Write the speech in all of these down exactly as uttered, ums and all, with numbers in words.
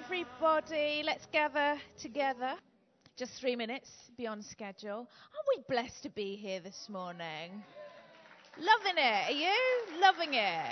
everybody. Let's gather together. Just three minutes beyond schedule. Aren't we blessed to be here this morning? Loving it. Are you? Loving it.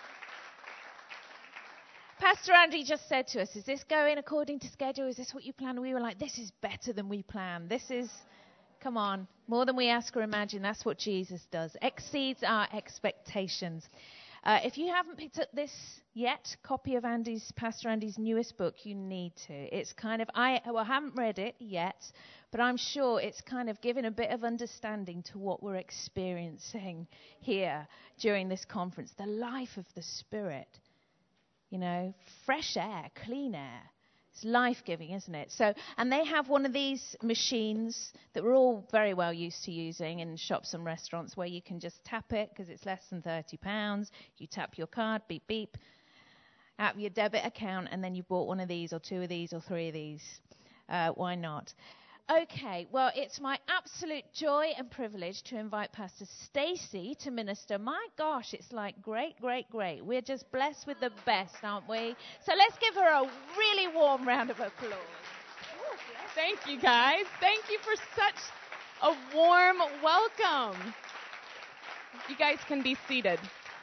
Pastor Andy just said to us, is this going according to schedule? Is this what you planned? We were like, this is better than we planned. This is, come on, more than we ask or imagine. That's what Jesus does. Exceeds our expectations. Uh, if you haven't picked up this yet, copy of Andy's, Pastor Andy's newest book, you need to. It's kind of, I well, I haven't read it yet, but I'm sure it's kind of given a bit of understanding to what we're experiencing here during this conference. The life of the Spirit. You know, fresh air, clean air. It's life-giving, isn't it? So, and they have one of these machines that we're all very well used to using in shops and restaurants where you can just tap it because it's less than thirty pounds. You tap your card, beep, beep, out of your debit account, and then you bought one of these or two of these or three of these. Uh, why not? Okay, well, it's my absolute joy and privilege to invite Pastor Stacey to minister. My gosh, it's like great, great, great. We're just blessed with the best, aren't we? So let's give her a really warm round of applause. Thank you, guys. Thank you for such a warm welcome. You guys can be seated.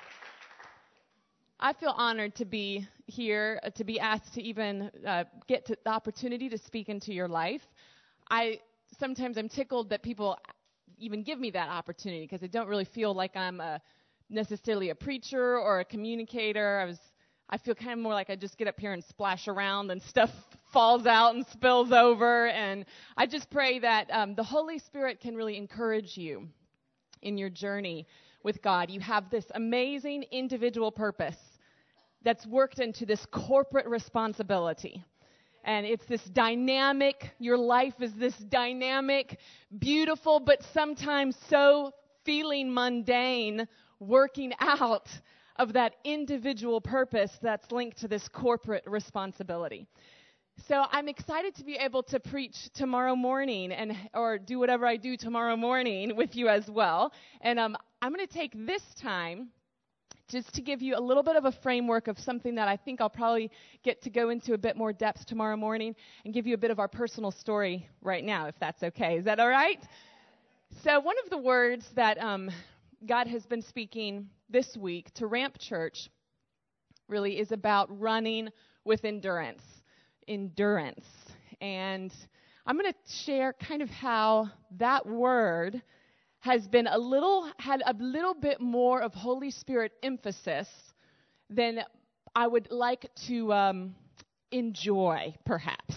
I feel honored to be here, uh, to be asked to even uh, get to the opportunity to speak into your life. I sometimes I'm tickled that people even give me that opportunity because I don't really feel like I'm a, necessarily a preacher or a communicator. I was I feel kind of more like I just get up here and splash around and stuff falls out and spills over. And I just pray that um, the Holy Spirit can really encourage you in your journey with God. You have this amazing individual purpose that's worked into this corporate responsibility. And it's this dynamic, your life is this dynamic, beautiful, but sometimes so feeling mundane working out of that individual purpose that's linked to this corporate responsibility. So I'm excited to be able to preach tomorrow morning and or do whatever I do tomorrow morning with you as well. And um, I'm going to take this time just to give you a little bit of a framework of something that I think I'll probably get to go into a bit more depth tomorrow morning and give you a bit of our personal story right now, if that's okay. Is that all right? So one of the words that um, God has been speaking this week to Ramp Church really is about running with endurance. Endurance. And I'm going to share kind of how that word has been a little, had a little bit more of Holy Spirit emphasis than I would like to um, enjoy, perhaps.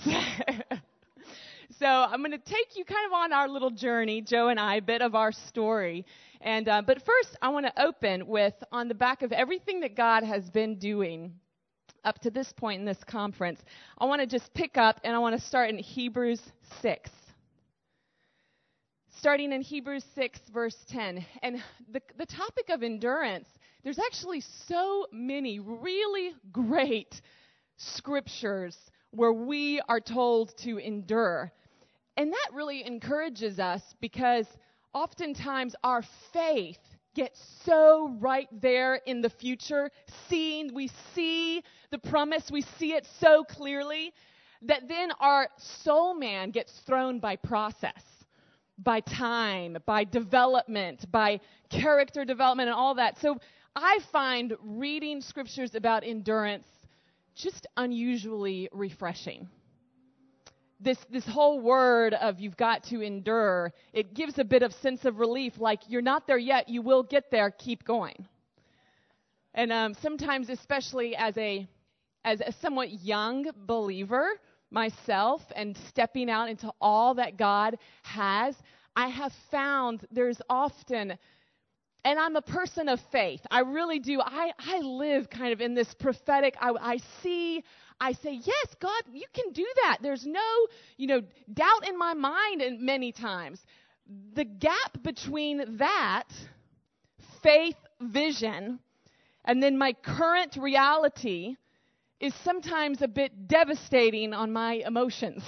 So I'm going to take you kind of on our little journey, Joe and I, a bit of our story. And uh, but first, I want to open with, on the back of everything that God has been doing up to this point in this conference, I want to just pick up and I want to start in Hebrews six. Starting in Hebrews six, verse ten. And the, the topic of endurance, there's actually so many really great scriptures where we are told to endure. And that really encourages us because oftentimes our faith gets so right there in the future, seeing, we see the promise, we see it so clearly, that then our soul man gets thrown by process. By time, by development, by character development and all that. So I find reading scriptures about endurance just unusually refreshing. This this whole word of you've got to endure, it gives a bit of sense of relief, like you're not there yet, you will get there, keep going. And um, sometimes, especially as a as a somewhat young believer, myself and stepping out into all that God has, I have found there's often, and I'm a person of faith. I really do. I, I live kind of in this prophetic, I, I see, I say, yes, God, you can do that. There's no, you know, doubt in my mind and many times. The gap between that faith vision and then my current reality is sometimes a bit devastating on my emotions.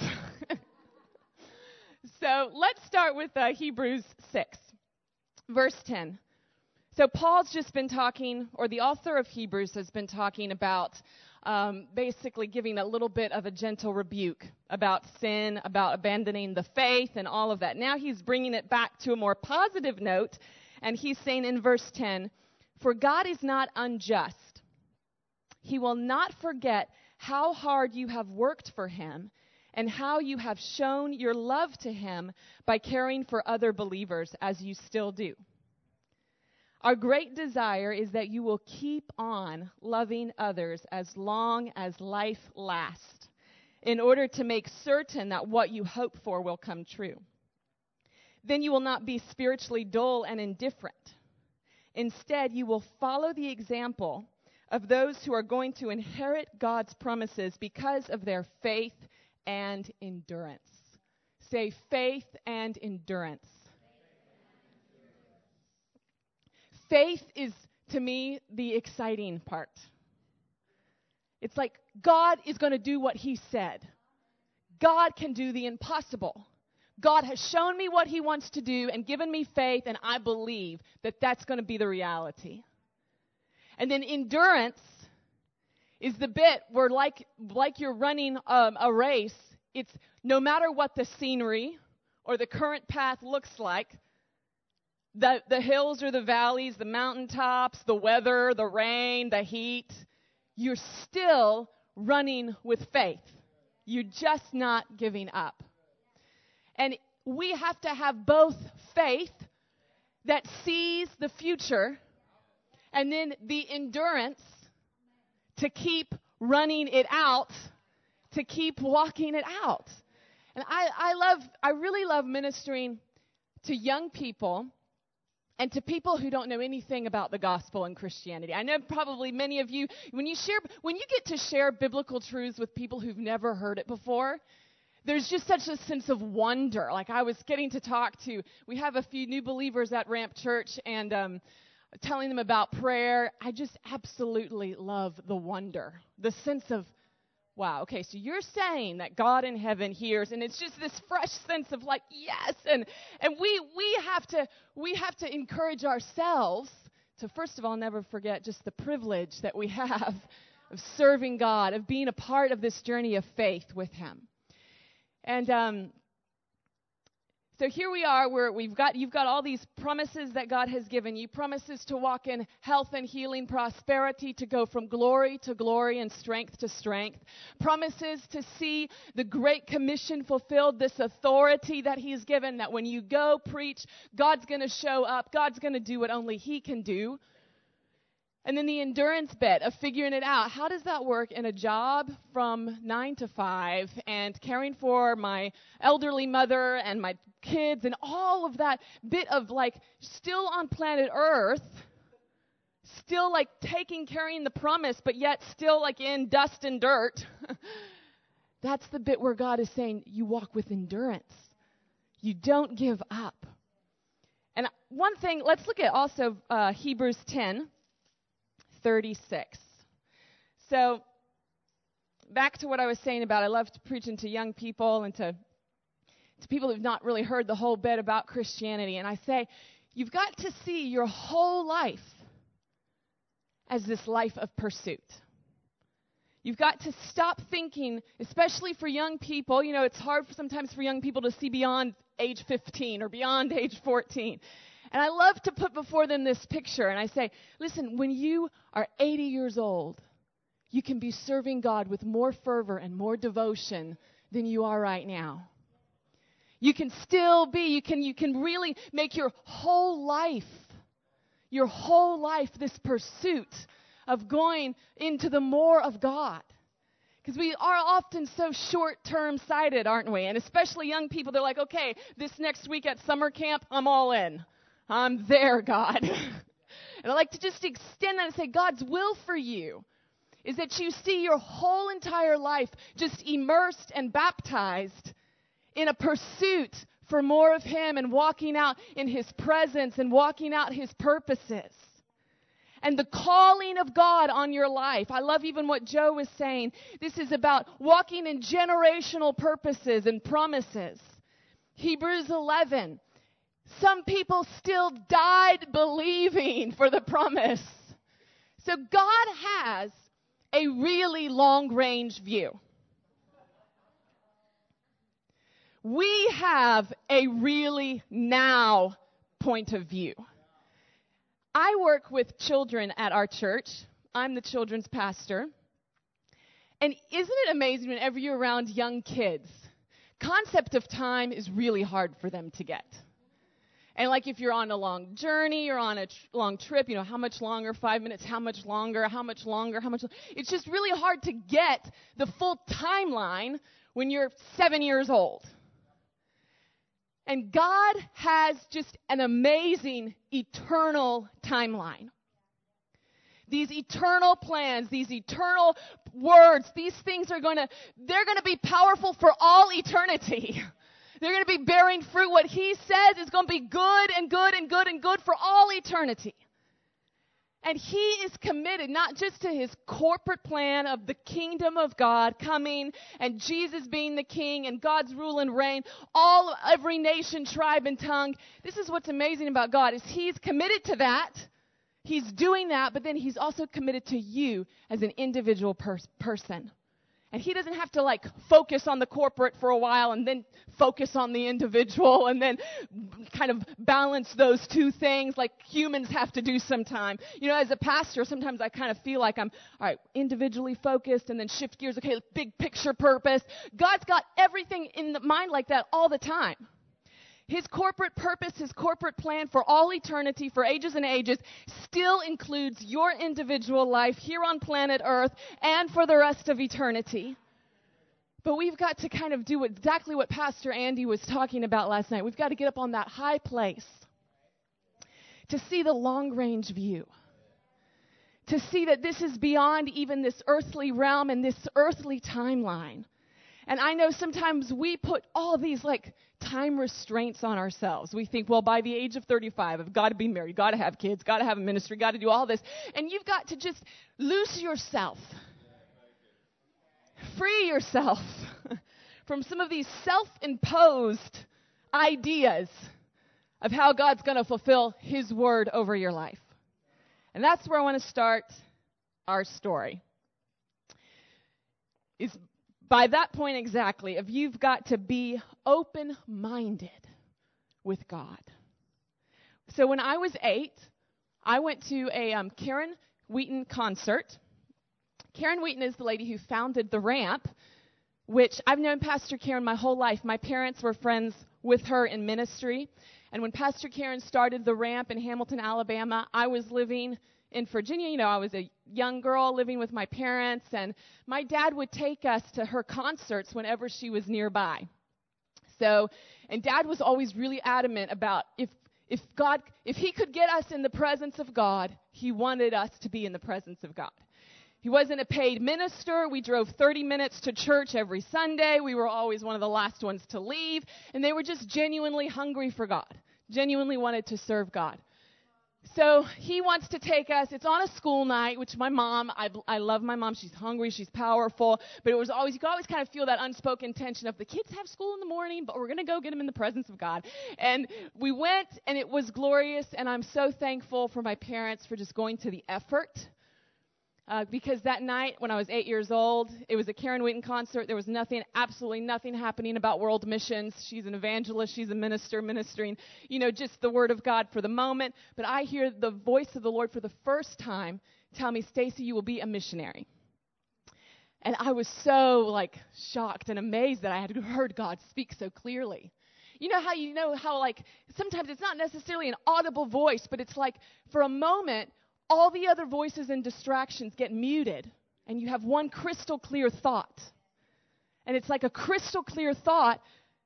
So let's start with uh, Hebrews six, verse ten. So Paul's just been talking, or the author of Hebrews has been talking about um, basically giving a little bit of a gentle rebuke about sin, about abandoning the faith and all of that. Now he's bringing it back to a more positive note, and he's saying in verse ten, "For God is not unjust. He will not forget how hard you have worked for him and how you have shown your love to him by caring for other believers as you still do. Our great desire is that you will keep on loving others as long as life lasts, in order to make certain that what you hope for will come true. Then you will not be spiritually dull and indifferent. Instead, you will follow the example of those who are going to inherit God's promises because of their faith and endurance." Say, faith and endurance. Faith is, to me, the exciting part. It's like God is going to do what he said. God can do the impossible. God has shown me what he wants to do and given me faith, and I believe that that's going to be the reality. And then endurance is the bit where, like, like you're running um, a race, it's no matter what the scenery or the current path looks like, the, the hills or the valleys, the mountaintops, the weather, the rain, the heat, you're still running with faith. You're just not giving up. And we have to have both faith that sees the future and then the endurance to keep running it out, to keep walking it out. And I, I love, I really love ministering to young people and to people who don't know anything about the gospel and Christianity. I know probably many of you, when you share, when you get to share biblical truths with people who've never heard it before, there's just such a sense of wonder. Like I was getting to talk to, we have a few new believers at Ramp Church, and um, telling them about prayer. I just absolutely love the wonder, the sense of, wow, okay, so you're saying that God in heaven hears, and it's just this fresh sense of like, yes, and and we we have to we have to encourage ourselves to, first of all, never forget just the privilege that we have of serving God, of being a part of this journey of faith with him. And um So here we are, where we've got, you've got all these promises that God has given you, promises to walk in health and healing, prosperity, to go from glory to glory and strength to strength, promises to see the Great Commission fulfilled, this authority that he's given, that when you go preach, God's going to show up, God's going to do what only he can do. And then the endurance bit of figuring it out. How does that work in a job from nine to five and caring for my elderly mother and my kids and all of that bit of like still on planet Earth, still like taking, carrying the promise, but yet still like in dust and dirt. That's the bit where God is saying you walk with endurance. You don't give up. And one thing, let's look at also uh, Hebrews ten. thirty-six. So back to what I was saying about I love preaching to young people and to, to people who've not really heard the whole bit about Christianity. And I say, you've got to see your whole life as this life of pursuit. You've got to stop thinking, especially for young people, you know, it's hard for, sometimes for young people to see beyond age fifteen or beyond age fourteen. And I love to put before them this picture, and I say, listen, when you are eighty years old, you can be serving God with more fervor and more devotion than you are right now. You can still be, you can, you can really make your whole life, your whole life this pursuit of going into the more of God. Because we are often so short-term sighted, aren't we? And especially young people, they're like, okay, this next week at summer camp, I'm all in. I'm there, God. And I like to just extend that and say God's will for you is that you see your whole entire life just immersed and baptized in a pursuit for more of him and walking out in his presence and walking out his purposes. And the calling of God on your life. I love even what Joe was saying. This is about walking in generational purposes and promises. Hebrews eleven. Some people still died believing for the promise. So God has a really long-range view. We have a really now point of view. I work with children at our church. I'm the children's pastor. And isn't it amazing whenever you're around young kids, concept of time is really hard for them to get. And like if you're on a long journey or on a tr- long trip, you know, how much longer, five minutes, how much longer, how much longer, how much, lo- it's just really hard to get the full timeline when you're seven years old. And God has just an amazing eternal timeline. These eternal plans, these eternal words, these things are going to, they're going to be powerful for all eternity. They're going to be bearing fruit. What he says is going to be good and good and good and good for all eternity. And he is committed not just to his corporate plan of the kingdom of God coming and Jesus being the king and God's rule and reign, all, every nation, tribe, and tongue. This is what's amazing about God is he's committed to that. He's doing that, but then he's also committed to you as an individual pers- person. And he doesn't have to like focus on the corporate for a while and then focus on the individual and then kind of balance those two things like humans have to do sometime. You know, as a pastor, sometimes I kind of feel like I'm, all right, individually focused and then shift gears. Okay, big picture purpose. God's got everything in the mind like that all the time. His corporate purpose, his corporate plan for all eternity, for ages and ages, still includes your individual life here on planet Earth and for the rest of eternity. But we've got to kind of do exactly what Pastor Andy was talking about last night. We've got to get up on that high place to see the long-range view, to see that this is beyond even this earthly realm and this earthly timeline. And I know sometimes we put all these like time restraints on ourselves. We think, well, by the age of thirty-five, I've got to be married, got to have kids, got to have a ministry, got to do all this. And you've got to just loose yourself. Free yourself from some of these self-imposed ideas of how God's going to fulfill his word over your life. And that's where I want to start our story. Is by that point exactly, if you've got to be open-minded with God. So when I was eight, I went to a um, Karen Wheaton concert. Karen Wheaton is the lady who founded The Ramp, which I've known Pastor Karen my whole life. My parents were friends with her in ministry. And when Pastor Karen started The Ramp in Hamilton, Alabama, I was living in Virginia. You know, I was a young girl living with my parents, and my dad would take us to her concerts whenever she was nearby. So, and Dad was always really adamant about if if God, if he could get us in the presence of God, he wanted us to be in the presence of God. He wasn't a paid minister. We drove thirty minutes to church every Sunday. We were always one of the last ones to leave, and they were just genuinely hungry for God, genuinely wanted to serve God. So he wants to take us. It's on a school night, which my mom, I, I love my mom. She's hungry. She's powerful. But it was always, you could always kind of feel that unspoken tension of the kids have school in the morning, but we're going to go get them in the presence of God. And we went, and it was glorious. And I'm so thankful for my parents for just going to the effort. Uh, because that night, when I was eight years old, it was a Karen Wheaton concert. There was nothing, absolutely nothing happening about world missions. She's an evangelist. She's a minister ministering, you know, just the word of God for the moment. But I hear the voice of the Lord for the first time tell me, Stacy, you will be a missionary. And I was so, like, shocked and amazed that I had heard God speak so clearly. You know how you know how, like, sometimes it's not necessarily an audible voice, but it's like for a moment, all the other voices and distractions get muted, and you have one crystal clear thought. And it's like a crystal clear thought,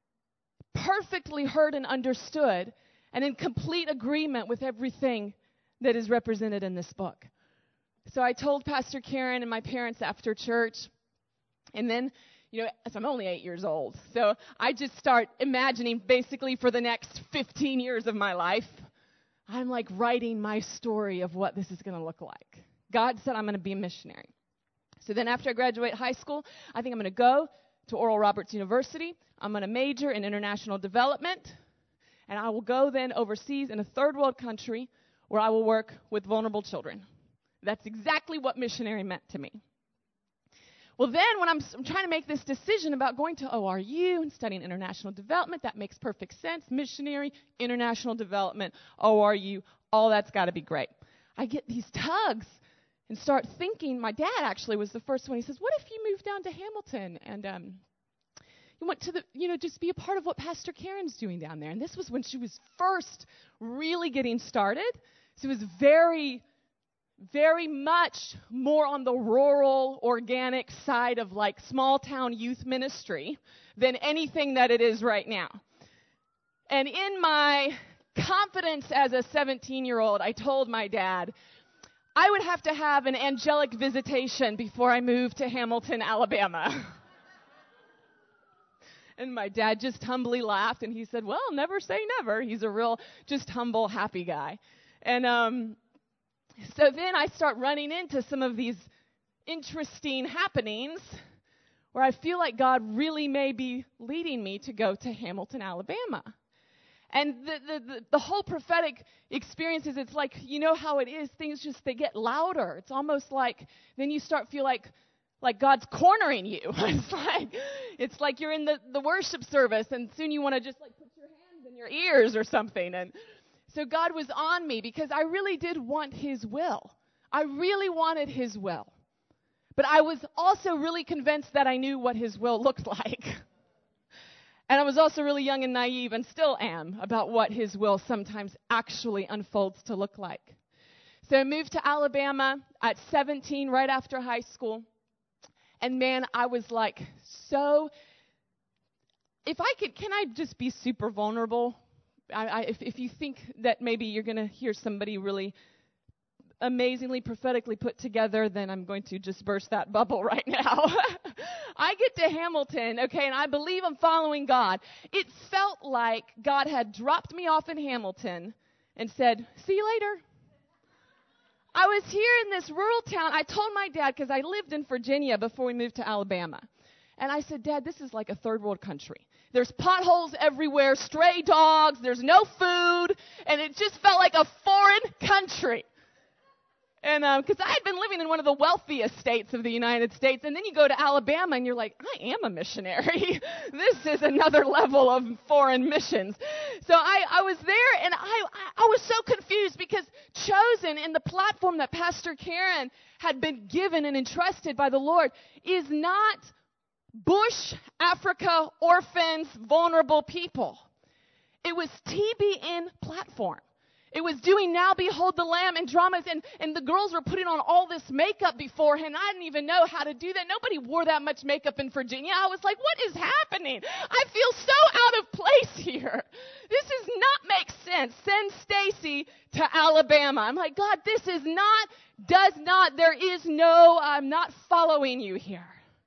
perfectly heard and understood, and in complete agreement with everything that is represented in this book. So I told Pastor Karen and my parents after church, and then, you know, so I'm only eight years old, so I just start imagining basically for the next fifteen years of my life, I'm like writing my story of what this is going to look like. God said I'm going to be a missionary. So then after I graduate high school, I think I'm going to go to Oral Roberts University. I'm going to major in international development. And I will go then overseas in a third world country where I will work with vulnerable children. That's exactly what missionary meant to me. Well, then when I'm, I'm trying to make this decision about going to O R U and studying international development, that makes perfect sense. Missionary, international development, O R U, all that's got to be great. I get these tugs and start thinking. My dad actually was the first one. He says, what if you moved down to Hamilton and um, you want to, the, you know, just be a part of what Pastor Karen's doing down there? And this was when she was first really getting started. So it was very... very much more on the rural, organic side of like small town youth ministry than anything that it is right now. And in my confidence as a seventeen-year-old, I told my dad I would have to have an angelic visitation before I moved to Hamilton, Alabama. And my dad just humbly laughed, and he said, well, never say never. He's a real, just humble, happy guy. And, um, So then I start running into some of these interesting happenings where I feel like God really may be leading me to go to Hamilton, Alabama. And the, the, the, the whole prophetic experience is, it's like, you know how it is, things just, they get louder. It's almost like, then you start feel like, like God's cornering you. It's like, it's like you're in the, the worship service, and soon you want to just like put your hands in your ears or something. And so God was on me because I really did want His will. I really wanted His will. But I was also really convinced that I knew what His will looked like. And I was also really young and naive, and still am, about what His will sometimes actually unfolds to look like. So I moved to Alabama at seventeen, right after high school. And man, I was like so, if I could, can I just be super vulnerable? I, I, if, if you think that maybe you're going to hear somebody really amazingly prophetically put together, then I'm going to just burst that bubble right now. I get to Hamilton, okay, and I believe I'm following God. It felt like God had dropped me off in Hamilton and said, see you later. I was here in this rural town. I told my dad, because I lived in Virginia before we moved to Alabama. And I said, Dad, this is like a third world country. There's potholes everywhere, stray dogs, there's no food, and it just felt like a foreign country. And because um, I had been living in one of the wealthiest states of the United States, and then you go to Alabama and you're like, I am a missionary. This is another level of foreign missions. So I, I was there, and I, I was so confused because Chosen, in the platform that Pastor Karen had been given and entrusted by the Lord, is not bush, Africa, orphans, vulnerable people. It was T B N platform. It was doing Now Behold the Lamb and dramas, and, and the girls were putting on all this makeup beforehand. I didn't even know how to do that. Nobody wore that much makeup in Virginia. I was like, what is happening? I feel so out of place here. This does not make sense. Send Stacy to Alabama. I'm like, God, this is not, does not, there is no, I'm not following you here.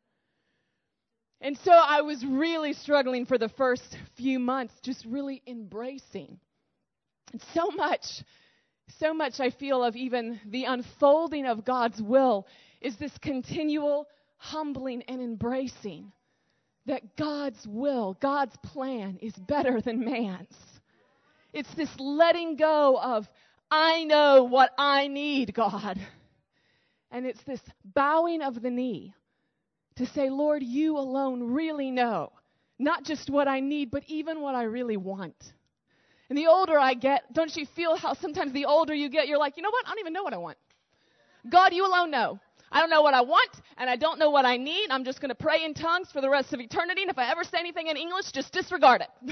And so I was really struggling for the first few months, just really embracing. And so much, so much I feel of even the unfolding of God's will is this continual humbling and embracing that God's will, God's plan is better than man's. It's this letting go of, I know what I need, God. And it's this bowing of the knee to say, Lord, you alone really know, not just what I need, but even what I really want. And the older I get, don't you feel how sometimes the older you get, you're like, you know what? I don't even know what I want. God, you alone know. I don't know what I want, and I don't know what I need. I'm just going to pray in tongues for the rest of eternity, and if I ever say anything in English, just disregard it.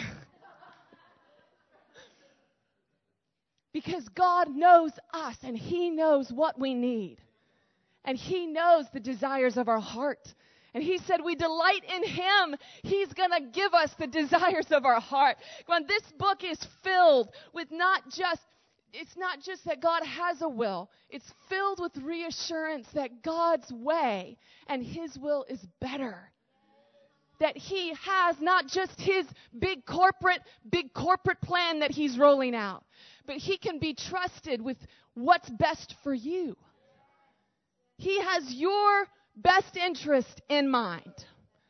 Because God knows us, and He knows what we need. And He knows the desires of our heart. And He said we delight in Him. He's going to give us the desires of our heart. When this book is filled with not just, it's not just that God has a will. It's filled with reassurance that God's way and His will is better. That He has not just His big corporate, big corporate plan that He's rolling out, but He can be trusted with what's best for you. He has your best interest in mind.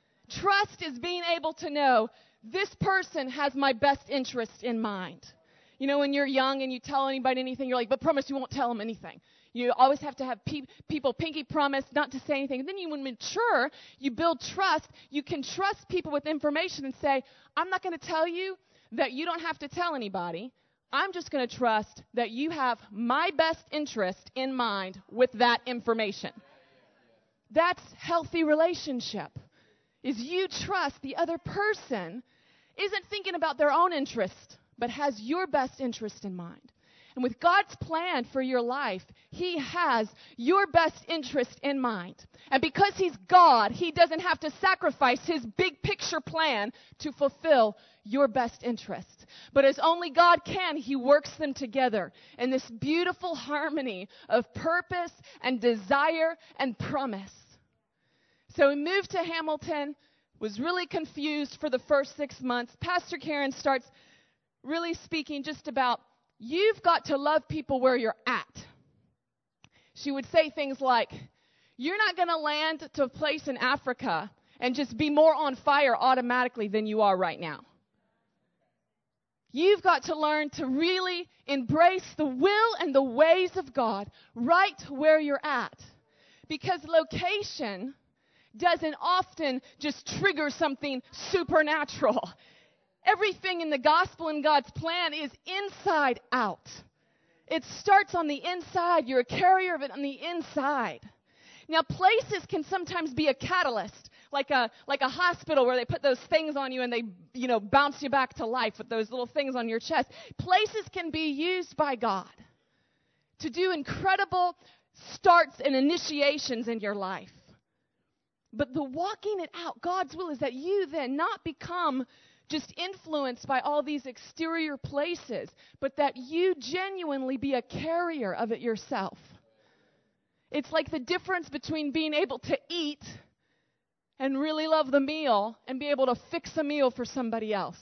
Trust is being able to know this person has my best interest in mind. You know, when you're young and you tell anybody anything, you're like, but promise you won't tell them anything. You always have to have pe- people pinky promise not to say anything. And then you, when mature, you build trust. You can trust people with information and say, I'm not going to tell you that you don't have to tell anybody. I'm just going to trust that you have my best interest in mind with that information. That's healthy relationship, is you trust the other person isn't thinking about their own interest, but has your best interest in mind. And with God's plan for your life, He has your best interest in mind. And because He's God, He doesn't have to sacrifice His big picture plan to fulfill your best interest. But as only God can, He works them together in this beautiful harmony of purpose and desire and promise. So we moved to Hamilton, was really confused for the first six months. Pastor Karen starts really speaking just about, you've got to love people where you're at. She would say things like, you're not going to land to a place in Africa and just be more on fire automatically than you are right now. You've got to learn to really embrace the will and the ways of God right where you're at. Because location doesn't often just trigger something supernatural. Everything in the gospel and God's plan is inside out. It starts on the inside. You're a carrier of it on the inside. Now, places can sometimes be a catalyst, like a like a hospital where they put those things on you and they, you know, bounce you back to life with those little things on your chest. Places can be used by God to do incredible starts and initiations in your life. But the walking it out, God's will is that you then not become just influenced by all these exterior places, but that you genuinely be a carrier of it yourself. It's like the difference between being able to eat and really love the meal and be able to fix a meal for somebody else.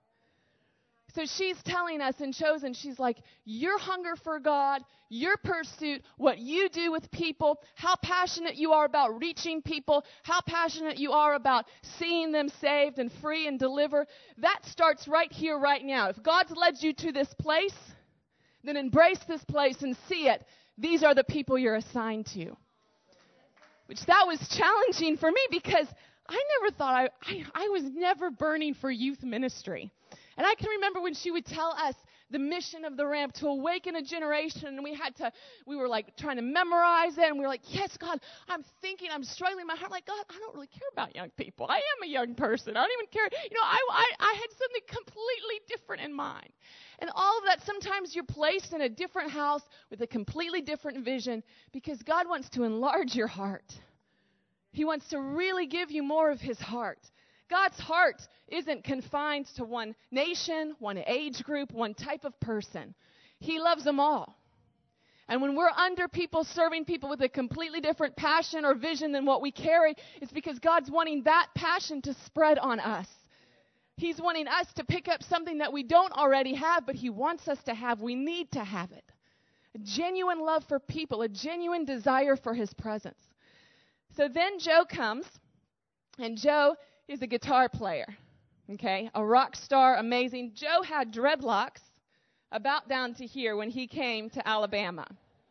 So she's telling us in Chosen, she's like, your hunger for God, your pursuit, what you do with people, how passionate you are about reaching people, how passionate you are about seeing them saved and free and deliver, that starts right here, right now. If God's led you to this place, then embrace this place and see it. These are the people you're assigned to. Which that was challenging for me because I never thought, I, I, I was never burning for youth ministry. And I can remember when she would tell us the mission of the ramp to awaken a generation, and we had to, we were like trying to memorize it, and we were like, yes, God, I'm thinking, I'm struggling in my heart, like, God, I don't really care about young people. I am a young person. I don't even care. You know, I, I, I had something completely different in mind. And all of that, sometimes you're placed in a different house with a completely different vision because God wants to enlarge your heart. He wants to really give you more of His heart. God's heart isn't confined to one nation, one age group, one type of person. He loves them all. And when we're under people, serving people with a completely different passion or vision than what we carry, it's because God's wanting that passion to spread on us. He's wanting us to pick up something that we don't already have, but He wants us to have. We need to have it. A genuine love for people, a genuine desire for His presence. So then Joe comes, and Joe is a guitar player, okay, a rock star, amazing. Joe had dreadlocks about down to here when he came to Alabama.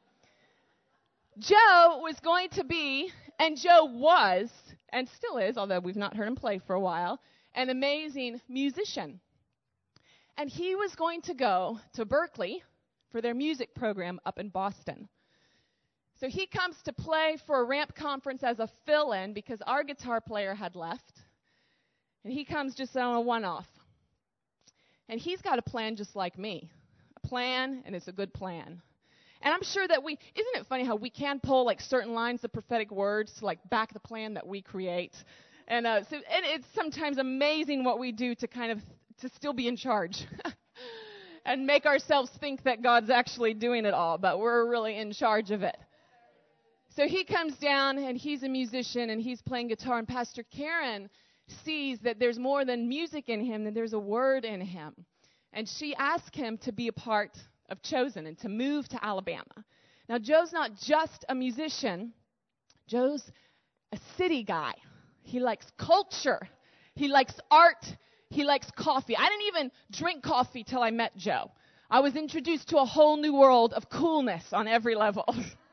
Joe was going to be, and Joe was, and still is, although we've not heard him play for a while, an amazing musician. And he was going to go to Berkeley for their music program up in Boston. So he comes to play for a ramp conference as a fill-in because our guitar player had left. And he comes just on a one-off. And he's got a plan just like me. A plan, and it's a good plan. And I'm sure that we, isn't it funny how we can pull like certain lines of prophetic words to like back the plan that we create? And uh, so and it's sometimes amazing what we do to kind of, to still be in charge. And make ourselves think that God's actually doing it all, but we're really in charge of it. So he comes down, and he's a musician, and he's playing guitar, and Pastor Karen sees that there's more than music in him, that there's a word in him. And she asked him to be a part of Chosen and to move to Alabama. Now, Joe's not just a musician. Joe's a city guy. He likes culture. He likes art. He likes coffee. I didn't even drink coffee till I met Joe. I was introduced to a whole new world of coolness on every level.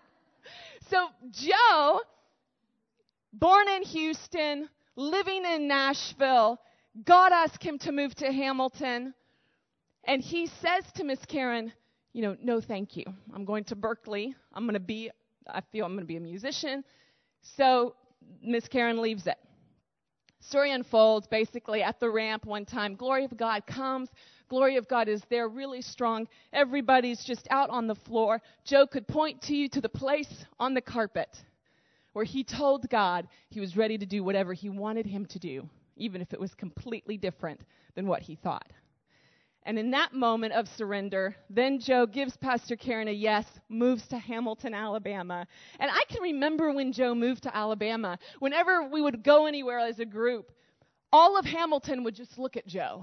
So Joe, born in Houston, living in Nashville, God asked him to move to Hamilton. And he says to Miss Karen, you know, no, thank you. I'm going to Berkeley. I'm going to be, I feel I'm going to be a musician. So Miss Karen leaves it. Story unfolds basically at the ramp one time. Glory of God comes. Glory of God is there really strong. Everybody's just out on the floor. Joe could point to you to the place on the carpet where he told God he was ready to do whatever he wanted him to do, even if it was completely different than what he thought. And in that moment of surrender, then Joe gives Pastor Karen a yes, moves to Hamilton, Alabama. And I can remember when Joe moved to Alabama, whenever we would go anywhere as a group, all of Hamilton would just look at Joe.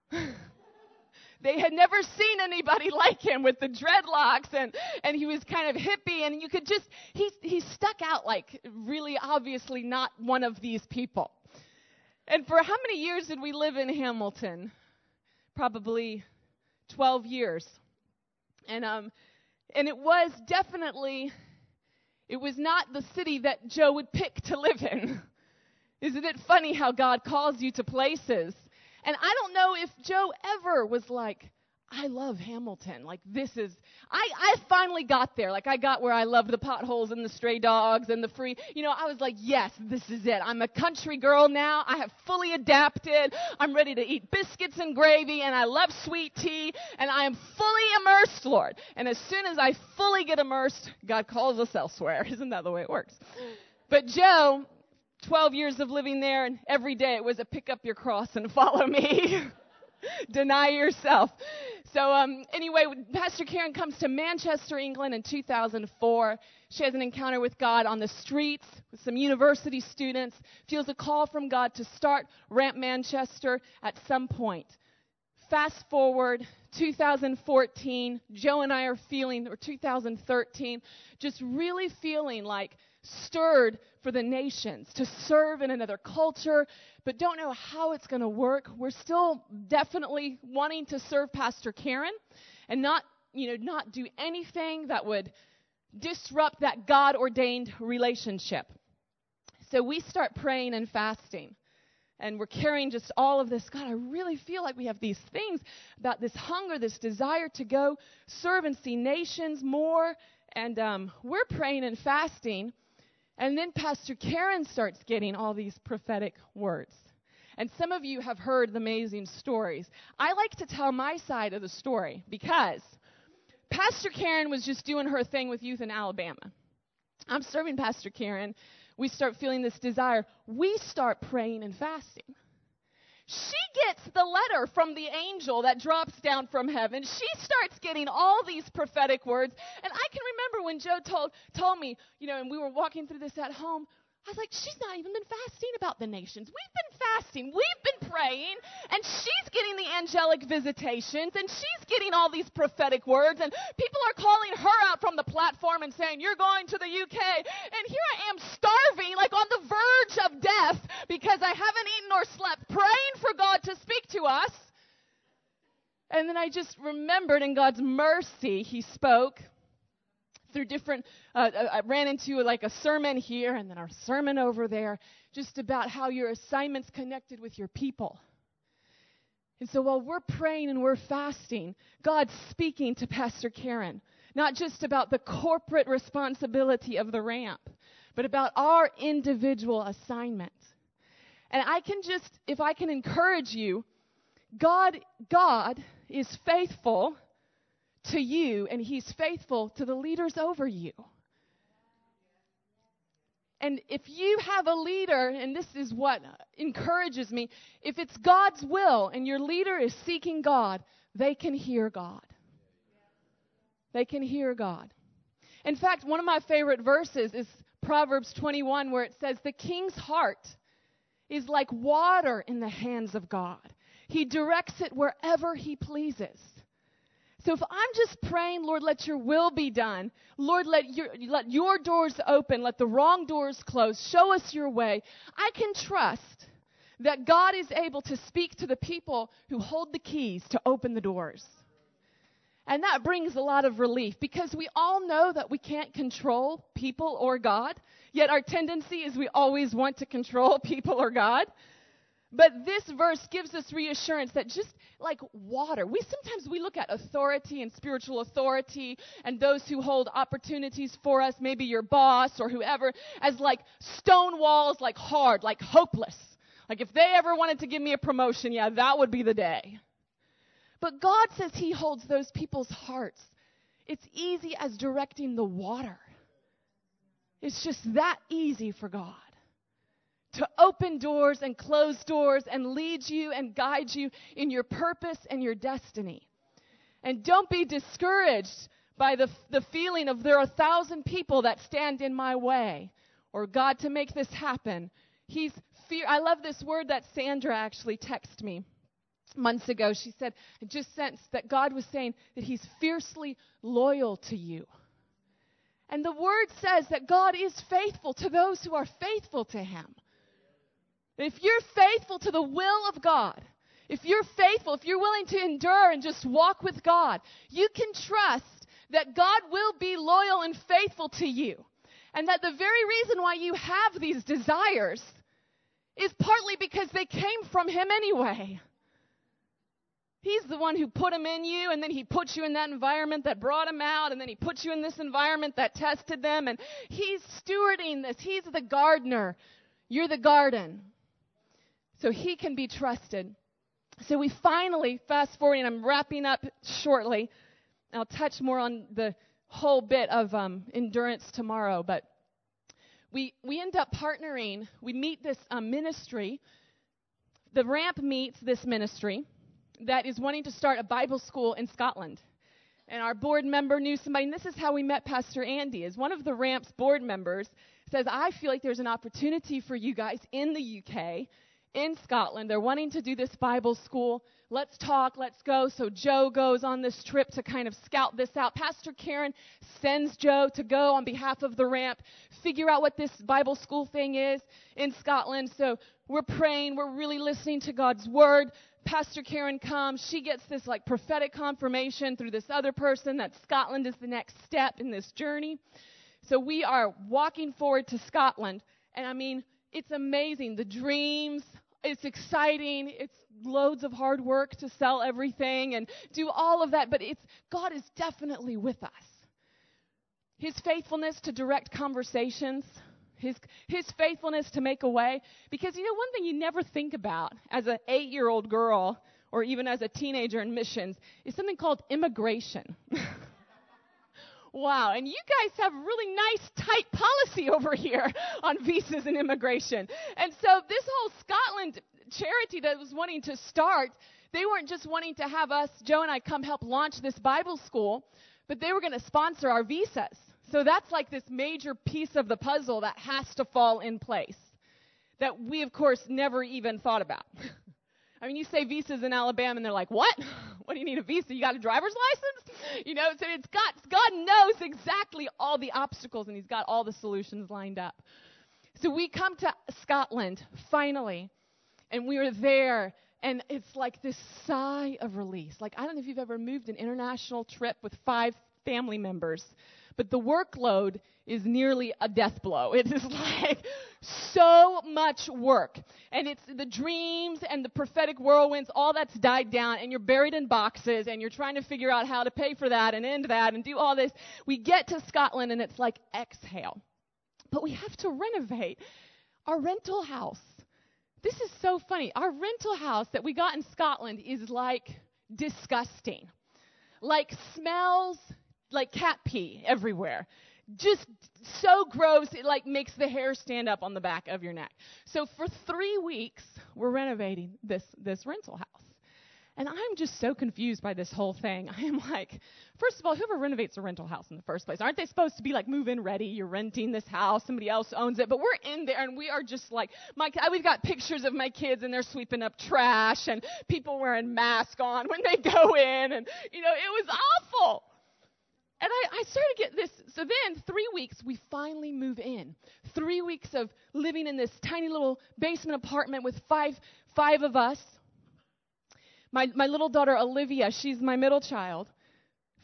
They had never seen anybody like him with the dreadlocks, and, and he was kind of hippie, and you could just, he, he stuck out like really obviously not one of these people. And for how many years did we live in Hamilton? Probably twelve years. And um, and it was definitely, it was not the city that Joe would pick to live in. Isn't it funny how God calls you to places? And I don't know if Joe ever was like, I love Hamilton. Like, this is, I, I finally got there. Like, I got where I loved the potholes and the stray dogs and the free, you know, I was like, yes, this is it. I'm a country girl now. I have fully adapted. I'm ready to eat biscuits and gravy, and I love sweet tea, and I am fully immersed, Lord. And as soon as I fully get immersed, God calls us elsewhere. Isn't that the way it works? But Joe, twelve years of living there, and every day it was a pick up your cross and follow me. Deny yourself. So um, anyway, Pastor Karen comes to Manchester, England in two thousand four. She has an encounter with God on the streets with some university students, feels a call from God to start Ramp Manchester at some point. Fast forward, two thousand fourteen, Joe and I are feeling, or two thousand thirteen, just really feeling like stirred for the nations, to serve in another culture, but don't know how it's going to work. We're still definitely wanting to serve Pastor Karen and not, you know, not do anything that would disrupt that God-ordained relationship. So we start praying and fasting. And we're carrying just all of this. God, I really feel like we have these things about this hunger, this desire to go serve and see nations more. And um, we're praying and fasting. And then Pastor Karen starts getting all these prophetic words. And some of you have heard the amazing stories. I like to tell my side of the story because Pastor Karen was just doing her thing with youth in Alabama. I'm serving Pastor Karen. We start feeling this desire. We start praying and fasting. She gets the letter from the angel that drops down from heaven. She starts getting all these prophetic words. And I can remember when Joe told told me, you know, and we were walking through this at home, I was like, she's not even been fasting about the nations. We've been fasting. We've been praying. And she's getting the angelic visitations. And she's getting all these prophetic words. And people are calling her out from the platform and saying, you're going to the U K. And here I am starving, like on the verge of death, because I haven't eaten or slept, praying for God to speak to us. And then I just remembered in God's mercy, he spoke through different, uh, I ran into like a sermon here and then our sermon over there, just about how your assignment's connected with your people. And so while we're praying and we're fasting, God's speaking to Pastor Karen, not just about the corporate responsibility of the ramp, but about our individual assignment. And I can just, if I can encourage you, God, God is faithful to you, and he's faithful to the leaders over you. And if you have a leader, and this is what encourages me, if it's God's will and your leader is seeking God, they can hear God. They can hear God. In fact, one of my favorite verses is Proverbs twenty-one, where it says, the king's heart is like water in the hands of God. He directs it wherever he pleases. So if I'm just praying, Lord, let your will be done. Lord, let your, let your doors open. Let the wrong doors close. Show us your way. I can trust that God is able to speak to the people who hold the keys to open the doors. And that brings a lot of relief because we all know that we can't control people or God, yet our tendency is we always want to control people or God. But this verse gives us reassurance that just like water, we sometimes we look at authority and spiritual authority and those who hold opportunities for us, maybe your boss or whoever, as like stone walls, like hard, like hopeless. Like if they ever wanted to give me a promotion, yeah, that would be the day. But God says he holds those people's hearts. It's easy as directing the water. It's just that easy for God to open doors and close doors and lead you and guide you in your purpose and your destiny. And don't be discouraged by the, the feeling of there are a thousand people that stand in my way or God to make this happen. He's fear. I love this word that Sandra actually texted me months ago. She said, I just sensed that God was saying that he's fiercely loyal to you. And the word says that God is faithful to those who are faithful to him. If you're faithful to the will of God, if you're faithful, if you're willing to endure and just walk with God, you can trust that God will be loyal and faithful to you. And that the very reason why you have these desires is partly because they came from him anyway. He's the one who put them in you, and then he put you in that environment that brought them out, and then he put you in this environment that tested them, and he's stewarding this. He's the gardener. You're the garden. So he can be trusted. So we finally, fast forwarding, I'm wrapping up shortly. I'll touch more on the whole bit of um, endurance tomorrow, but we we end up partnering. We meet this um, ministry. The Ramp meets this ministry that is wanting to start a Bible school in Scotland. And our board member knew somebody, and this is how we met Pastor Andy, is one of the Ramp's board members says, I feel like there's an opportunity for you guys in the U K, in Scotland. They're wanting to do this Bible school. Let's talk, let's go. So Joe goes on this trip to kind of scout this out. Pastor Karen sends Joe to go on behalf of the Ramp, figure out what this Bible school thing is in Scotland. So we're praying, we're really listening to God's word. Pastor Karen comes. She gets this like prophetic confirmation through this other person that Scotland is the next step in this journey. So we are walking forward to Scotland. And I mean, it's amazing. The dreams, it's exciting. It's loads of hard work to sell everything and do all of that. But it's God is definitely with us. His faithfulness to direct conversations, His his faithfulness to make a way. Because, you know, one thing you never think about as an eight-year-old girl or even as a teenager in missions is something called immigration. Wow, and you guys have really nice, tight policy over here on visas and immigration. And so this whole Scotland charity that was wanting to start, they weren't just wanting to have us, Joe and I, come help launch this Bible school, but they were going to sponsor our visas. So that's like this major piece of the puzzle that has to fall in place that we, of course, never even thought about. I mean, you say visas in Alabama, and they're like, what? What do you need a visa? You got a driver's license? You know, so it's got, God knows exactly all the obstacles, and he's got all the solutions lined up. So we come to Scotland, finally, and we are there, and it's like this sigh of release. Like, I don't know if you've ever moved an international trip with five family members, but the workload is nearly a death blow. It is like so much work. And it's the dreams and the prophetic whirlwinds, all that's died down, and you're buried in boxes, and you're trying to figure out how to pay for that and end that and do all this. We get to Scotland, and it's like exhale. But we have to renovate our rental house. This is so funny. Our rental house that we got in Scotland is like disgusting. Like smells like cat pee everywhere. Just so gross, it like makes the hair stand up on the back of your neck. So for three weeks, we're renovating this, this rental house. And I'm just so confused by this whole thing. I am like, first of all, whoever renovates a rental house in the first place, aren't they supposed to be like move-in ready? You're renting this house, somebody else owns it. But we're in there, and we are just like, my, we've got pictures of my kids, and they're sweeping up trash, and people wearing masks on when they go in. And, you know, it was awful. And I, I started to get this. So then, three weeks, we finally move in. Three weeks of living in this tiny little basement apartment with five five of us. My my little daughter, Olivia, she's my middle child.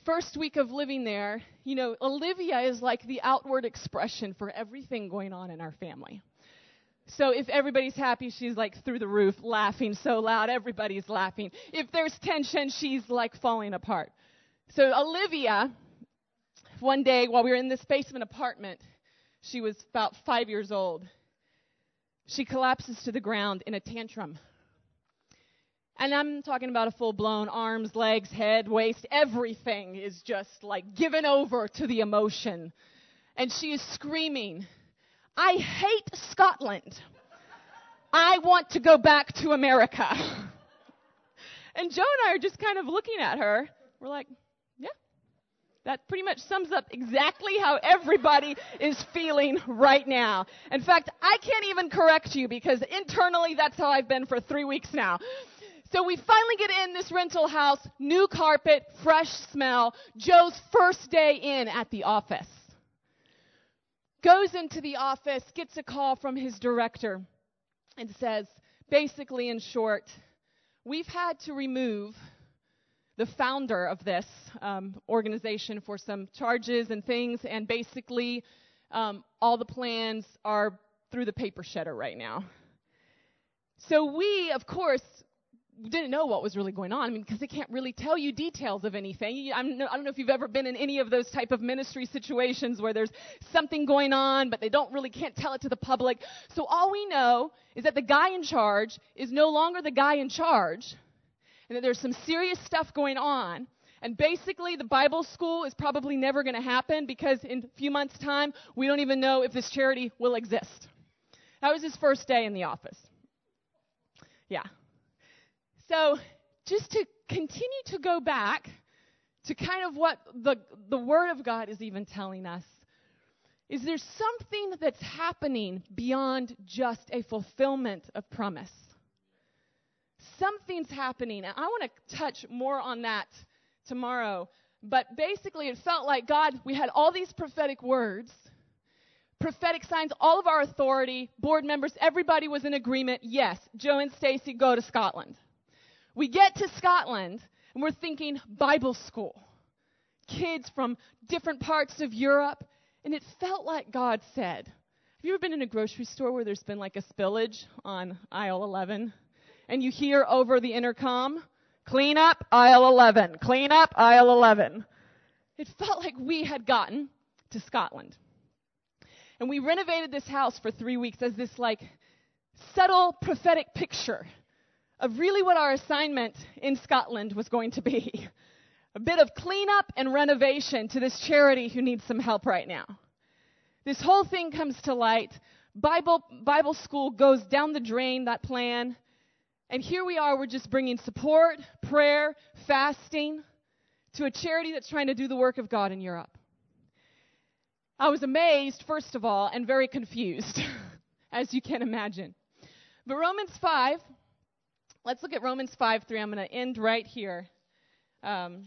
first week of living there, you know, Olivia is like the outward expression for everything going on in our family. So if everybody's happy, she's like through the roof, laughing so loud, everybody's laughing. If there's tension, she's like falling apart. So Olivia, one day while we were in this basement apartment, she was about five years old. She collapses to the ground in a tantrum. And I'm talking about a full-blown arms, legs, head, waist, everything is just like given over to the emotion. And she is screaming, "I hate Scotland. I want to go back to America." And Joe and I are just kind of looking at her. We're like, yeah, that pretty much sums up exactly how everybody is feeling right now. In fact, I can't even correct you because internally that's how I've been for three weeks now. So we finally get in this rental house, new carpet, fresh smell, Joe's first day in at the office. Goes into the office, gets a call from his director, and says, basically in short, we've had to remove the founder of this um, organization for some charges and things, and basically um, all the plans are through the paper shredder right now. So we, of course, didn't know what was really going on. I mean, because they can't really tell you details of anything. I'm no, I don't know if you've ever been in any of those type of ministry situations where there's something going on, but they don't really can't tell it to the public. So all we know is that the guy in charge is no longer the guy in charge, and that there's some serious stuff going on. And basically, the Bible school is probably never going to happen because in a few months' time, we don't even know if this charity will exist. That was his first day in the office. Yeah. So just to continue to go back to kind of what the, the Word of God is even telling us, is there something that's happening beyond just a fulfillment of promise. Something's happening, and I want to touch more on that tomorrow. But basically, it felt like God, we had all these prophetic words, prophetic signs, all of our authority, board members, everybody was in agreement. Yes, Joe and Stacy go to Scotland. We get to Scotland, and we're thinking Bible school. Kids from different parts of Europe. And it felt like God said, have you ever been in a grocery store where there's been like a spillage on aisle eleven? And you hear over the intercom, clean up aisle eleven, clean up aisle eleven. It felt like we had gotten to Scotland. And we renovated this house for three weeks as this like subtle prophetic picture of really what our assignment in Scotland was going to be. A bit of cleanup and renovation to this charity who needs some help right now. This whole thing comes to light. Bible, Bible school goes down the drain, that plan. And here we are, we're just bringing support, prayer, fasting to a charity that's trying to do the work of God in Europe. I was amazed, first of all, and very confused, as you can imagine. But Romans five, let's look at Romans five three. I'm going to end right here. Um,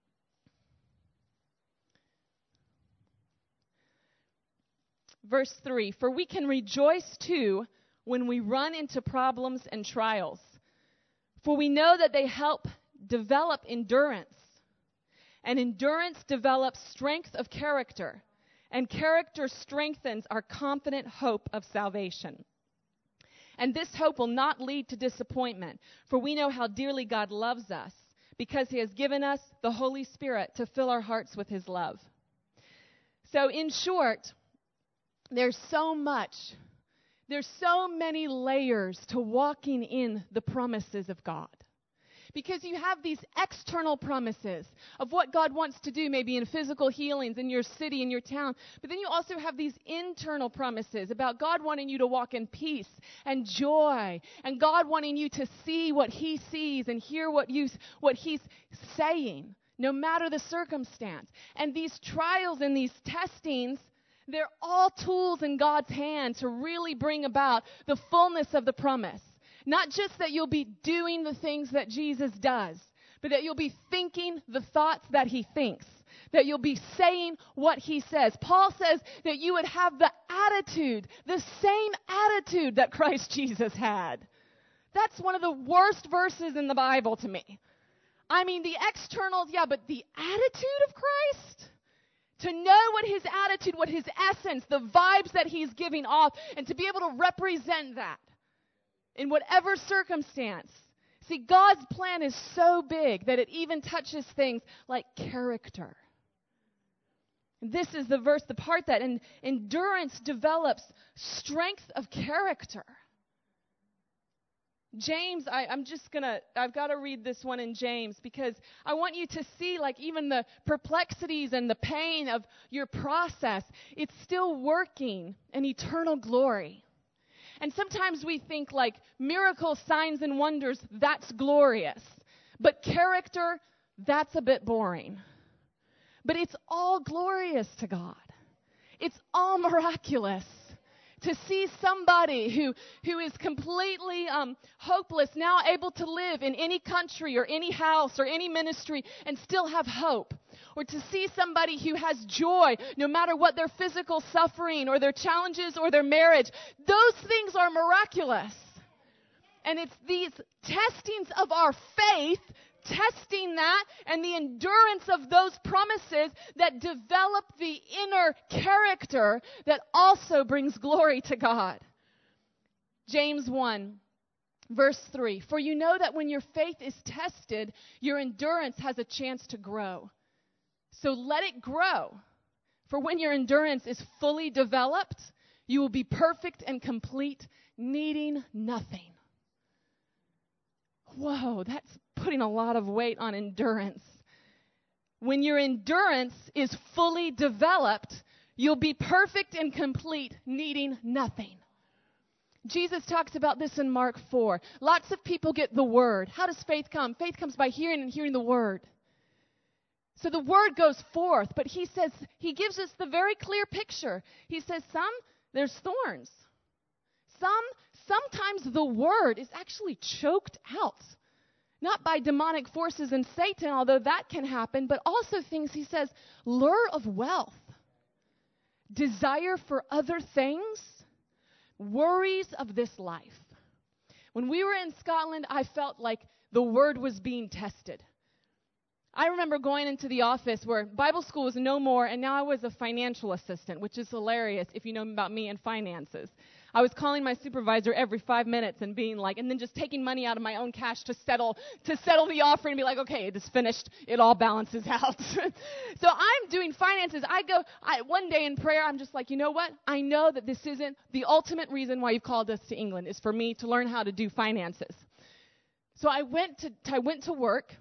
verse three, for we can rejoice too when we run into problems and trials, for we know that they help develop endurance, and endurance develops strength of character, and character strengthens our confident hope of salvation. And this hope will not lead to disappointment, for we know how dearly God loves us, because he has given us the Holy Spirit to fill our hearts with his love. So in short, there's so much, there's so many layers to walking in the promises of God. Because you have these external promises of what God wants to do, maybe in physical healings in your city, in your town. But then you also have these internal promises about God wanting you to walk in peace and joy, and God wanting you to see what he sees and hear what you what he's saying, no matter the circumstance. And these trials and these testings, they're all tools in God's hand to really bring about the fullness of the promise. Not just that you'll be doing the things that Jesus does, but that you'll be thinking the thoughts that he thinks, that you'll be saying what he says. Paul says that you would have the attitude, the same attitude that Christ Jesus had. That's one of the worst verses in the Bible to me. I mean, the externals, yeah, but the attitude of Christ? To know what his attitude, what his essence, the vibes that he's giving off, and to be able to represent that in whatever circumstance. See, God's plan is so big that it even touches things like character. This is the verse, the part that in, endurance develops strength of character. James, I, I'm just going to, I've got to read this one in James because I want you to see, like, even the perplexities and the pain of your process, it's still working in eternal glory. And sometimes we think, like, miracles, signs, and wonders, that's glorious. But character, that's a bit boring. But it's all glorious to God. It's all miraculous. To see somebody who, who is completely um, hopeless now able to live in any country or any house or any ministry and still have hope. Or to see somebody who has joy no matter what their physical suffering or their challenges or their marriage. Those things are miraculous. And it's these testings of our faith, testing that and the endurance of those promises that develop the inner character that also brings glory to God. James one, verse three. For you know that when your faith is tested, your endurance has a chance to grow. So let it grow. For when your endurance is fully developed, you will be perfect and complete, needing nothing. Whoa, that's putting a lot of weight on endurance. When your endurance is fully developed, you'll be perfect and complete, needing nothing. Jesus talks about this in Mark four. Lots of people get the word. How does faith come? Faith comes by hearing and hearing the word. So the word goes forth, but he says, he gives us the very clear picture. He says, some, there's thorns. Some, sometimes the word is actually choked out. Not by demonic forces and Satan, although that can happen, but also things, he says, lure of wealth, desire for other things, worries of this life. When we were in Scotland, I felt like the word was being tested. I remember going into the office where Bible school was no more, and now I was a financial assistant, which is hilarious if you know about me and finances. I was calling my supervisor every five minutes and being like, and then just taking money out of my own cash to settle to settle the offering and be like, okay, it is finished. It all balances out. So I'm doing finances. I go, I, one day in prayer, I'm just like, you know what? I know that this isn't the ultimate reason why you've called us to England is for me to learn how to do finances. So I went to I went to work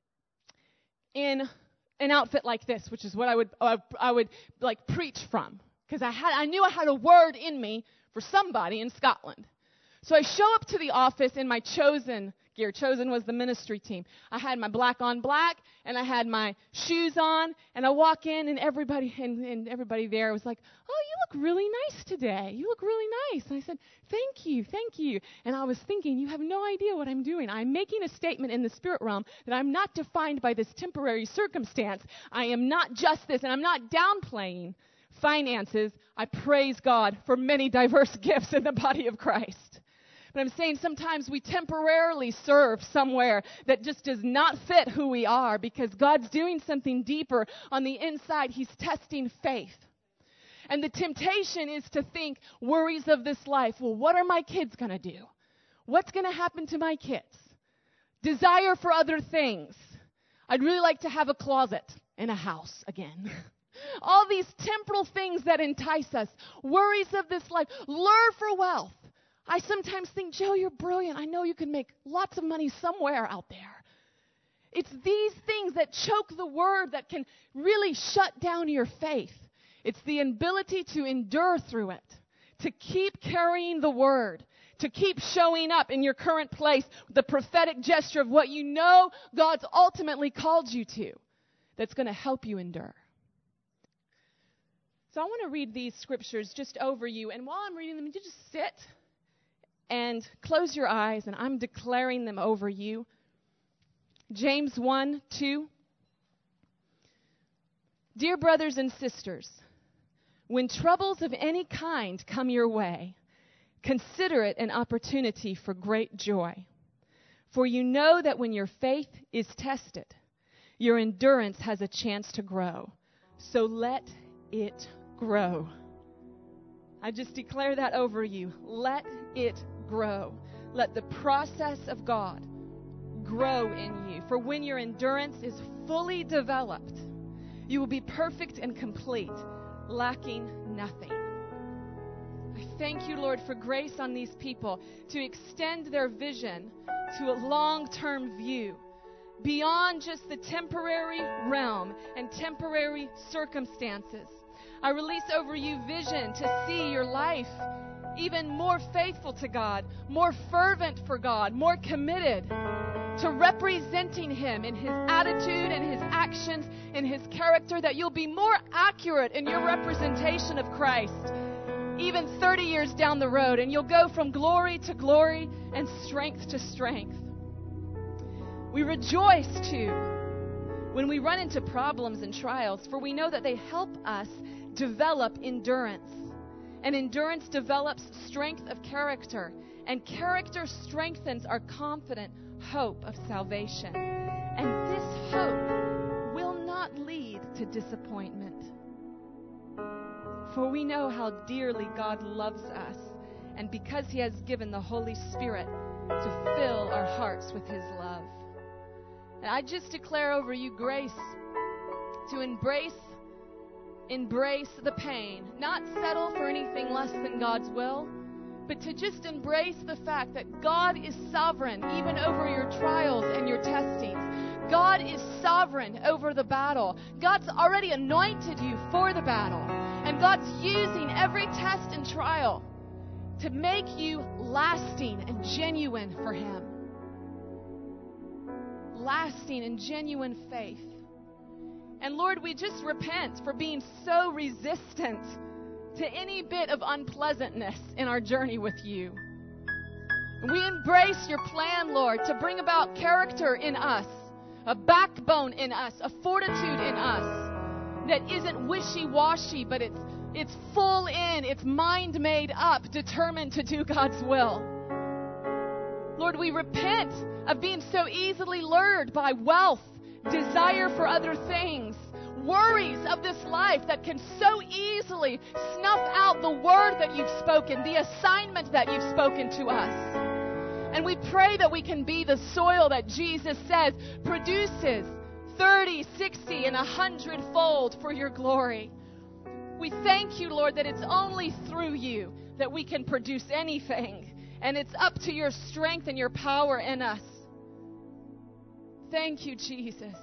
in an outfit like this, which is what I would uh, I would like preach from, because I had I knew I had a word in me for somebody in Scotland. So I show up to the office in my Chosen gear. Chosen was the ministry team. I had my black on black, and I had my shoes on, and I walk in, and everybody and, and everybody there was like, oh, you look really nice today. You look really nice. And I said, thank you, thank you. And I was thinking, you have no idea what I'm doing. I'm making a statement in the spirit realm that I'm not defined by this temporary circumstance. I am not just this, and I'm not downplaying finances. I praise God for many diverse gifts in the body of Christ. But I'm saying sometimes we temporarily serve somewhere that just does not fit who we are because God's doing something deeper on the inside. He's testing faith. And the temptation is to think worries of this life. Well, what are my kids going to do? What's going to happen to my kids? Desire for other things. I'd really like to have a closet in a house again. All these temporal things that entice us. Worries of this life. Lure for wealth. I sometimes think, Joe, you're brilliant. I know you can make lots of money somewhere out there. It's these things that choke the word that can really shut down your faith. It's the ability to endure through it, to keep carrying the word, to keep showing up in your current place, the prophetic gesture of what you know God's ultimately called you to, that's going to help you endure. So I want to read these scriptures just over you, and while I'm reading them, you just sit and close your eyes, and I'm declaring them over you. James one, two. Dear brothers and sisters, when troubles of any kind come your way, consider it an opportunity for great joy. For you know that when your faith is tested, your endurance has a chance to grow. So let it grow. I just declare that over you. Let it grow. Let the process of God grow in you. For when your endurance is fully developed, you will be perfect and complete, lacking nothing. I thank you, Lord, for grace on these people to extend their vision to a long-term view beyond just the temporary realm and temporary circumstances. I release over you vision to see your life even more faithful to God, more fervent for God, more committed to representing Him in His attitude and His actions and His character, that you'll be more accurate in your representation of Christ even thirty years down the road, and you'll go from glory to glory and strength to strength. We rejoice, too, when we run into problems and trials, for we know that they help us develop endurance. And endurance develops strength of character, and character strengthens our confident hope of salvation. And this hope will not lead to disappointment. For we know how dearly God loves us, and because He has given the Holy Spirit to fill our hearts with His love. And I just declare over you grace to embrace, embrace the pain, not settle for anything less than God's will, but to just embrace the fact that God is sovereign even over your trials and your testings. God is sovereign over the battle. God's already anointed you for the battle. And God's using every test and trial to make you lasting and genuine for Him. Lasting and genuine faith. And Lord, we just repent for being so resistant to any bit of unpleasantness in our journey with you. And we embrace your plan, Lord, to bring about character in us, a backbone in us, a fortitude in us that isn't wishy-washy, but it's it's full in, it's mind made up, determined to do God's will. Lord, we repent of being so easily lured by wealth, desire for other things, worries of this life that can so easily snuff out the word that you've spoken, the assignment that you've spoken to us. And we pray that we can be the soil that Jesus says produces thirty, sixty, and a hundred-fold for your glory. We thank you, Lord, that it's only through you that we can produce anything. And it's up to your strength and your power in us. Thank you, Jesus.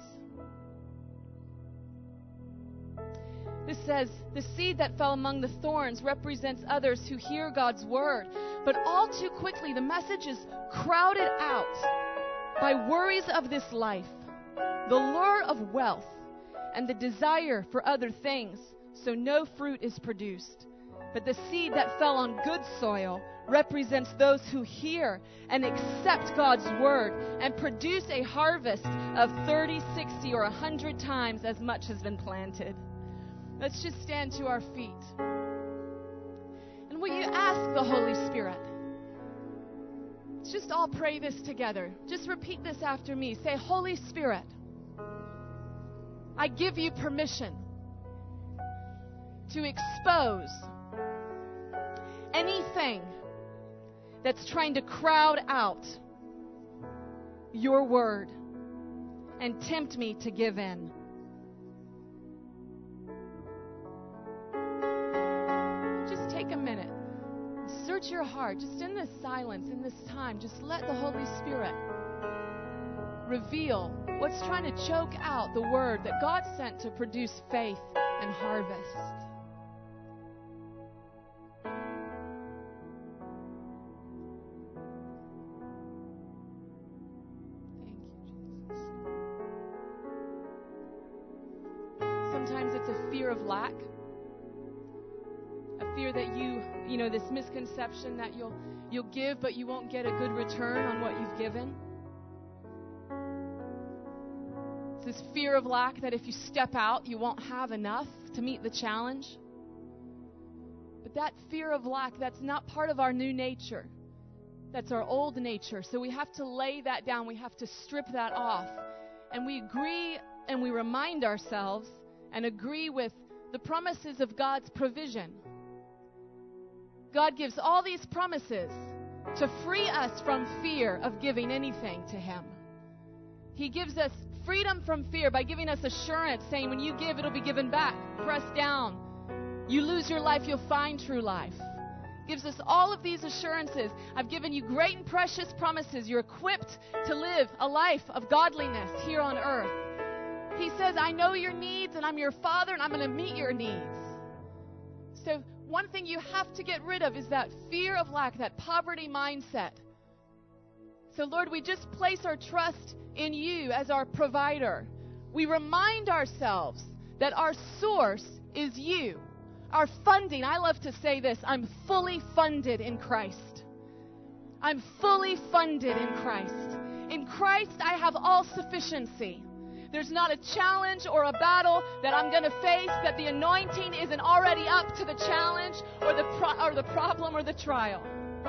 This says, the seed that fell among the thorns represents others who hear God's word. But all too quickly, the message is crowded out by worries of this life, the lure of wealth, and the desire for other things, so no fruit is produced. But the seed that fell on good soil represents those who hear and accept God's word and produce a harvest of thirty, sixty, or one hundred times as much has been planted. Let's just stand to our feet. And will you ask the Holy Spirit? Let's just all pray this together. Just repeat this after me. Say, Holy Spirit, I give you permission to expose anything that's trying to crowd out your word and tempt me to give in. Just take a minute. Search your heart. Just in this silence, in this time, just let the Holy Spirit reveal what's trying to choke out the word that God sent to produce faith and harvest. Of lack, a fear that you, you know, this misconception that you'll you'll give, but you won't get a good return on what you've given. It's this fear of lack that if you step out, you won't have enough to meet the challenge. But that fear of lack, that's not part of our new nature. That's our old nature. So we have to lay that down. We have to strip that off. And we agree and we remind ourselves and agree with the promises of God's provision. God gives all these promises to free us from fear of giving anything to Him. He gives us freedom from fear by giving us assurance, saying when you give, it'll be given back. Press down. You lose your life, you'll find true life. Gives us all of these assurances. I've given you great and precious promises. You're equipped to live a life of godliness here on earth. He says, I know your needs, and I'm your Father, and I'm going to meet your needs. So one thing you have to get rid of is that fear of lack, that poverty mindset. So Lord, we just place our trust in you as our provider. We remind ourselves that our source is you. Our funding, I love to say this, I'm fully funded in Christ. I'm fully funded in Christ. In Christ, I have all sufficiency. There's not a challenge or a battle that I'm going to face that the anointing isn't already up to the challenge or the pro- or the problem or the trial.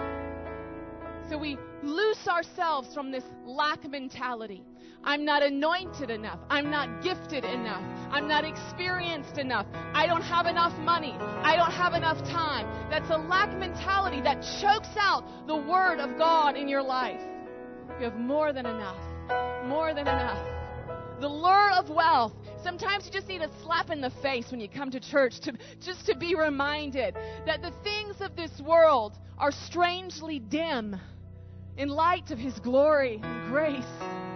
So we loose ourselves from this lack mentality. I'm not anointed enough. I'm not gifted enough. I'm not experienced enough. I don't have enough money. I don't have enough time. That's a lack mentality that chokes out the Word of God in your life. You have more than enough. More than enough. The lure of wealth. Sometimes you just need a slap in the face when you come to church to just to be reminded that the things of this world are strangely dim in light of His glory and grace.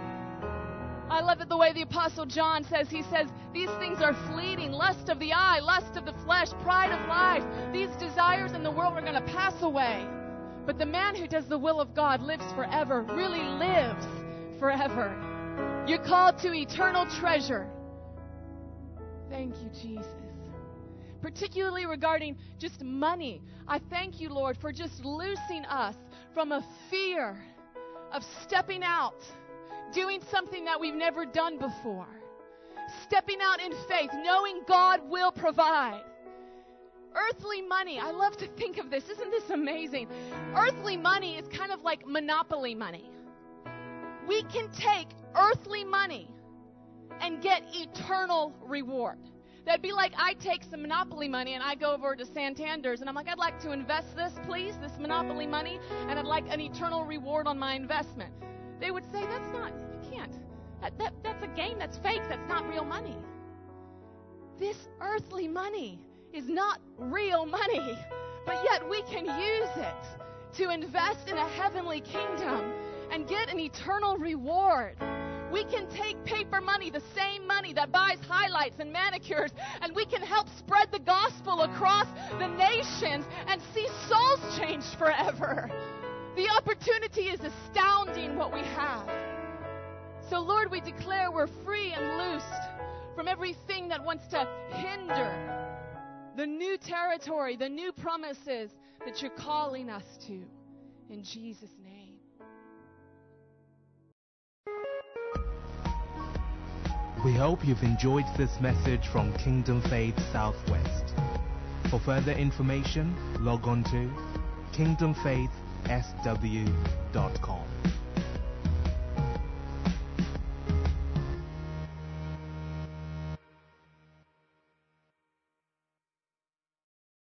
I love it the way the Apostle John says, he says, these things are fleeting, lust of the eye, lust of the flesh, pride of life. These desires in the world are going to pass away. But the man who does the will of God lives forever, really lives forever. You're called to eternal treasure. Thank you, Jesus. Particularly regarding just money, I thank you, Lord, for just loosing us from a fear of stepping out, doing something that we've never done before. Stepping out in faith, knowing God will provide. Earthly money, I love to think of this. Isn't this amazing? Earthly money is kind of like monopoly money. We can take earthly money and get eternal reward. That'd be like I take some monopoly money and I go over to Santander's and I'm like, I'd like to invest this, please, this monopoly money, and I'd like an eternal reward on my investment. They would say, that's not, you can't. That, that, that's a game, that's fake, that's not real money. This earthly money is not real money, but yet we can use it to invest in a heavenly kingdom and get an eternal reward. We can take paper money, the same money that buys highlights and manicures, and we can help spread the gospel across the nations and see souls changed forever. The opportunity is astounding what we have. So, Lord, we declare we're free and loosed from everything that wants to hinder the new territory, the new promises that you're calling us to. In Jesus' name. We hope you've enjoyed this message from Kingdom Faith Southwest. For further information, log on to kingdom faith s w dot com.